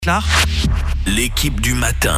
Claire. L'équipe du matin.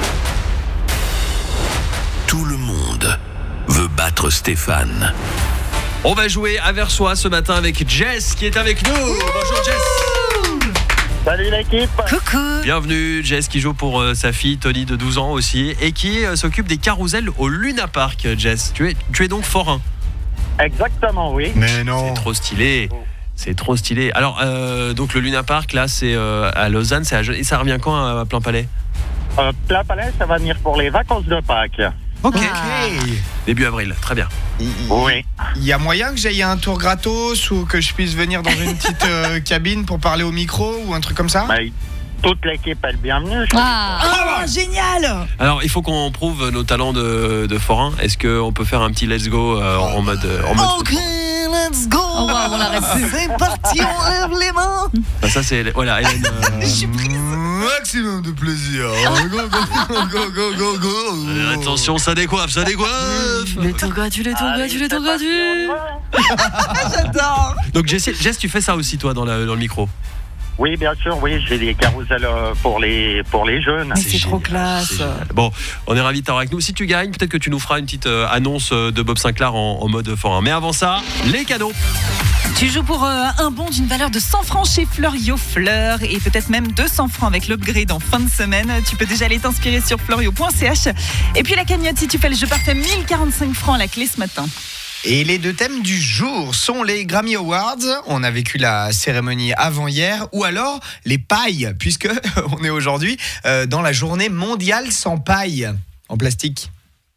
Tout le monde veut battre Stéphane. On va jouer à Versoix ce matin avec Jess qui est avec nous. Bonjour Jess. Salut l'équipe. Coucou. Bienvenue Jess qui joue pour sa fille Tony de 12 ans aussi et qui s'occupe des carousels au Luna Park. Jess, tu es donc forain. Exactement, oui. Mais non. C'est trop stylé. C'est trop stylé. Alors, donc le Luna Park, là, c'est à Lausanne, c'est et ça revient quand à Plein Palais ? Plein Palais, ça va venir pour les vacances de Pâques. Ok. Hey. Début avril, très bien. Oui. Il y a moyen que j'aille un tour gratos ou que je puisse venir dans une petite cabine pour parler au micro ou un truc comme ça? Ben, toute l'équipe est le bienvenue. Génial. Alors, il faut qu'on prouve nos talents de forain. Est-ce qu'on peut faire un petit let's go en mode Ok, let's go. Oh, wow, on l'arrête. C'est parti, on lève les mains. Ah, ça, c'est... Voilà, Hélène... Je suis prise. Maximum de plaisir. Go, go, go, go, go, go. attention, ça décoiffe, ça décoiffe. Le tour gratuit, le tour gratuit, le tour gratuit. J'adore. Donc, Jess, tu fais ça aussi, toi, dans le micro. Oui, bien sûr, oui, j'ai des carousels pour les jeunes. Mais c'est trop génial, classe. c'est génial. Bon, on est ravis de t'avoir avec nous. Si tu gagnes, peut-être que tu nous feras une petite annonce de Bob Sinclair en mode forain. Mais avant ça, les cadeaux. Tu joues pour un bon d'une valeur de 100 francs chez Fleuriot Fleurs et peut-être même 200 francs avec l'upgrade en fin de semaine. Tu peux déjà aller t'inspirer sur fleuriot.ch. Et puis la cagnotte, si tu fais le jeu parfait, 1045 francs à la clé ce matin. Et les deux thèmes du jour sont les Grammy Awards. On a vécu la cérémonie avant-hier, ou alors les pailles, puisque on est aujourd'hui dans la journée mondiale sans paille en plastique.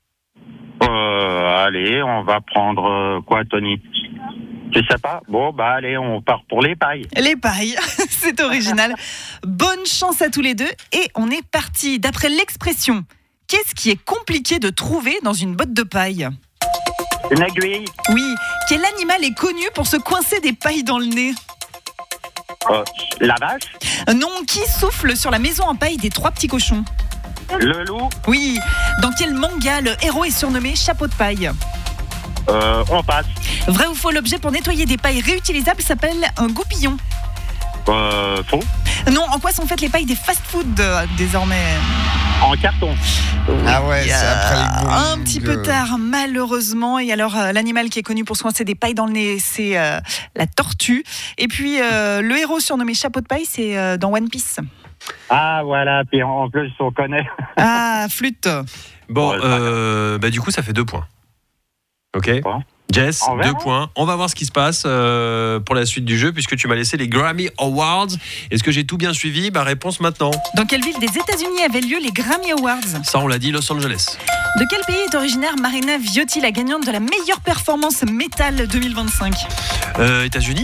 Allez, on va prendre quoi, Tony? Tu sais pas? Bon, bah allez, on part pour les pailles. Les pailles, c'est original. Bonne chance à tous les deux. Et on est parti. D'après l'expression, qu'est-ce qui est compliqué de trouver dans une botte de paille ? Une aiguille. Oui, quel animal est connu pour se coincer des pailles dans le nez ? La vache. Non, qui souffle sur la maison en paille des 3 petits cochons ? Le loup. Oui, dans quel manga le héros est surnommé Chapeau de paille ? On passe. Vrai ou faux, l'objet pour nettoyer des pailles réutilisables s'appelle un goupillon ? Faux. Non, en quoi sont faites les pailles des fast-food désormais ? En carton. Ah ouais, c'est après les gongs. Un petit peu tard, malheureusement. Et alors, l'animal qui est connu pour se coincer des pailles dans le nez, c'est la tortue. Et puis, le héros surnommé Chapeau de paille, c'est dans One Piece. Ah voilà, puis en plus on connaît. Ah, flûte. Bon, Ouais, du coup, ça fait 2 points. Ok. Bon. Jess, On verra. 2 points. On va voir ce qui se passe pour la suite du jeu, puisque tu m'as laissé les Grammy Awards. Est-ce que j'ai tout bien suivi ? Réponse maintenant. Dans quelle ville des États-Unis avaient lieu les Grammy Awards ? Ça, on l'a dit, Los Angeles. De quel pays est originaire Marina Viotti, la gagnante de la meilleure performance métal 2025 ? États-Unis ?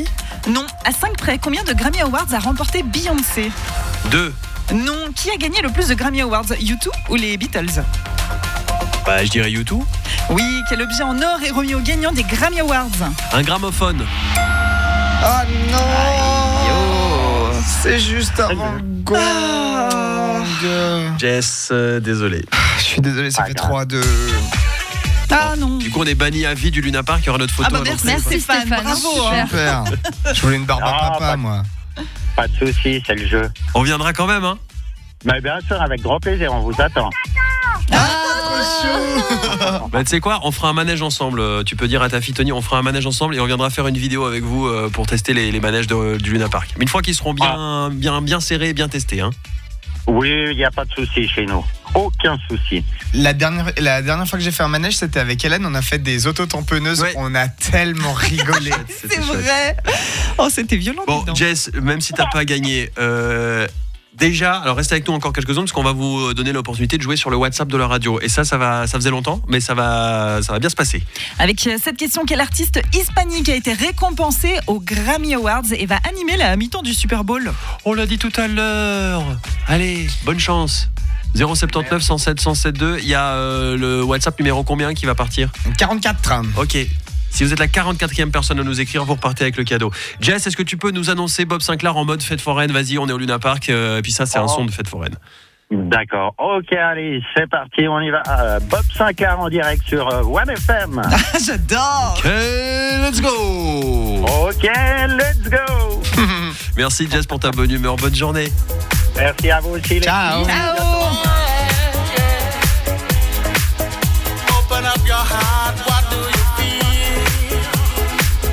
Non, à 5 près, combien de Grammy Awards a remporté Beyoncé ? 2. Non, qui a gagné le plus de Grammy Awards, U2 ou les Beatles ? Je dirais U2. Oui, quel objet en or est remis au gagnant des Grammy Awards ? Un gramophone. Ah non, c'est juste un gong. Jess, désolé. Je suis désolé, ça Ah, fait grave. 3-2. Ah non. Du coup, on est banni à vie du Luna Park. Il y aura notre photo. Ah bah à l'entrée. merci Stéphane, bravo. Hein. Super. Je voulais une barbe à Ah, papa, pas- moi. Pas de soucis, c'est le jeu. On viendra quand même, hein. Mais bien sûr, avec grand plaisir, on vous attend. Tu sais quoi, on fera un manège ensemble. Tu peux dire à ta fille Tony, on fera un manège ensemble et on viendra faire une vidéo avec vous pour tester les manèges du Luna Park. Mais une fois qu'ils seront bien serrés et bien testés, hein. Oui, il n'y a pas de souci chez nous. Aucun souci. La dernière fois que j'ai fait un manège, c'était avec Hélène. On a fait des autotamponneuses. Ouais. On a tellement rigolé. C'est vrai. Oh, c'était violent. Bon, dis donc. Jess, même si t'as pas gagné, déjà, alors restez avec nous encore quelques secondes parce qu'on va vous donner l'opportunité de jouer sur le WhatsApp de la radio. Et ça faisait longtemps, mais ça va bien se passer. Avec cette question, quel artiste hispanique a été récompensé aux Grammy Awards et va animer la mi-temps du Super Bowl ? On l'a dit tout à l'heure. Allez, bonne chance. 079 107 107 il y a le WhatsApp numéro combien qui va partir ? 44. Ok. Si vous êtes la 44e personne à nous écrire, vous repartez avec le cadeau. Jess, est-ce que tu peux nous annoncer Bob Sinclair en mode fête foraine ? Vas-y, on est au Luna Park. Et puis ça, c'est un son de fête foraine. D'accord. Ok, allez, c'est parti, on y va. Bob Sinclair en direct sur One FM. J'adore. Ok, let's go. Ok, let's go. Merci Jess pour ta bonne humeur. Bonne journée. Merci à vous aussi. Les Ciao. filles. Ciao. Open up your heart.